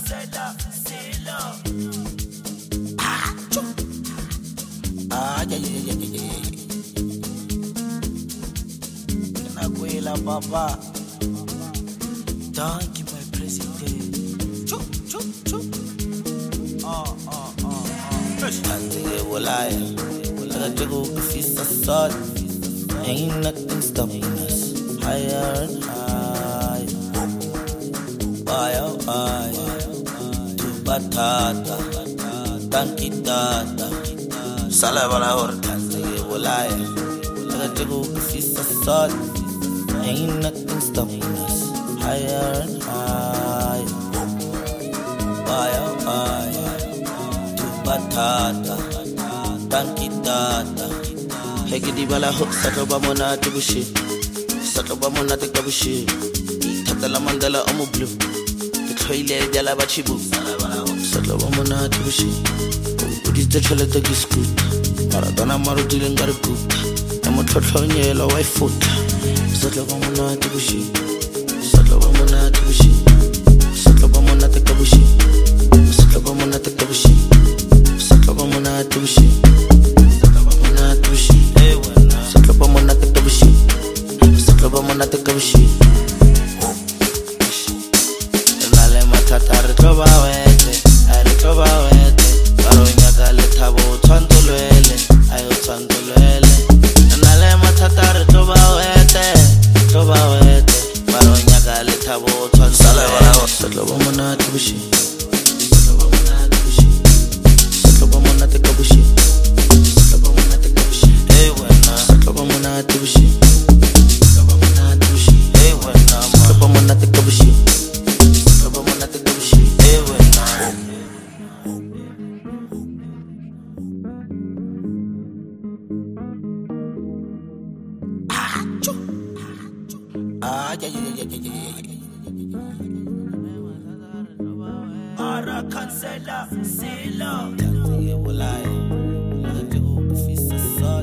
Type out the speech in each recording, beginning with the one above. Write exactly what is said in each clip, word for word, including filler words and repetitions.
cancela, silo. Ah, chu. Ah, yeah, yeah, yeah, yeah, yeah. Nakuela papa. Donkey my president. Chu, chu, chu. Oh, oh, oh, oh. Anzige wolaya. Wala jago kufisa sod. Ain't nothing stopping us. Higher and higher. Why, oh, why? Tu batata. Tanki tata. Salabala horta. Anzige wolaya. Wala jago kufisa sod. Ain't nothing stopping us. Higher and higher. Why, oh, why? Tu batata. Tanki tata. Hegidi bala ho satoba mona tibushi. Satoba mona tekabushi. Tatala mandala omu blue. Kithoile jala bachibu. Satoba mona tibushi. Udis de chale tegisku. Maradona maru dilengarku. Amo thothonye lo wai foot. Satoba mona tibushi. Satoba mona tibushi. Satoba mona tekabushi. Satoba mona tekabushi. Satoba mona tibushi. Sakaba mona tekabushi. Sakaba mona tekabushi. Nale matata retroba wete, ay retroba wete. Baronya gale tabo twandolwele, ayo twandolwele. Nale matata retroba wete, retroba wete. Baronya gale tabo twandolwele. Sakaba mona tekabushi. Sakaba mona tekabushi. Sakaba mona tekabushi. Sakaba mona tibushi. Sakaba mona tibushi. Hey when I'm Sakaba mona tekabushi. Sakaba mona tekabushi. Hey when I'm Ah chu. Ah yeah yeah yeah yeah yeah yeah. Ara cancela silo. Tanzige wolaya. Najigo kufisa sod.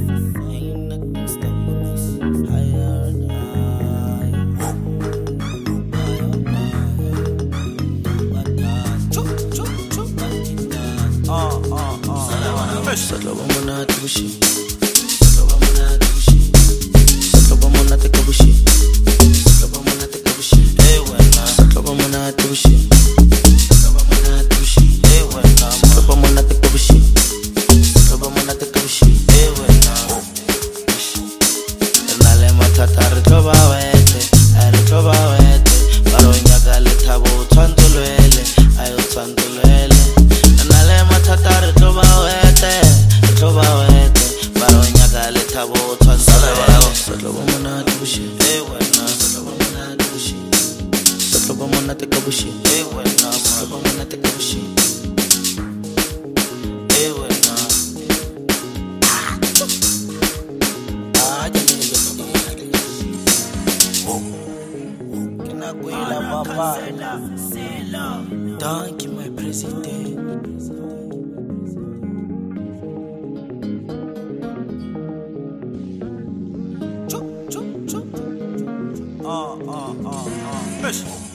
Sakaba mona tibushi. Sakaba mona tibushi. Sakaba mona tekabushi. Sakaba mona tekabushi. Hey when I'm Sakaba mona tibushi. Sakaba mona tibushi. Hey when I'm Sakaba mona tekabushi. Sakaba mona tekabushi. Hey when I'm Nale matata retroba wete, ay retroba wete. Baronya gale tabo twandolwele, ayo twandolwele. Nale matata retroba wete. Retroba wete, baronya gale tabo twandolwele. Sakaba mona tibushi. Hey when I'm Sakaba mona tibushi. Sakaba mona tekabushi. Hey when I'm Sakaba mona tekabushi. Hey when I'm Ah yeah yeah yeah yeah. Kinakuela papa. Donkey my president. Oh, oh, oh, oh.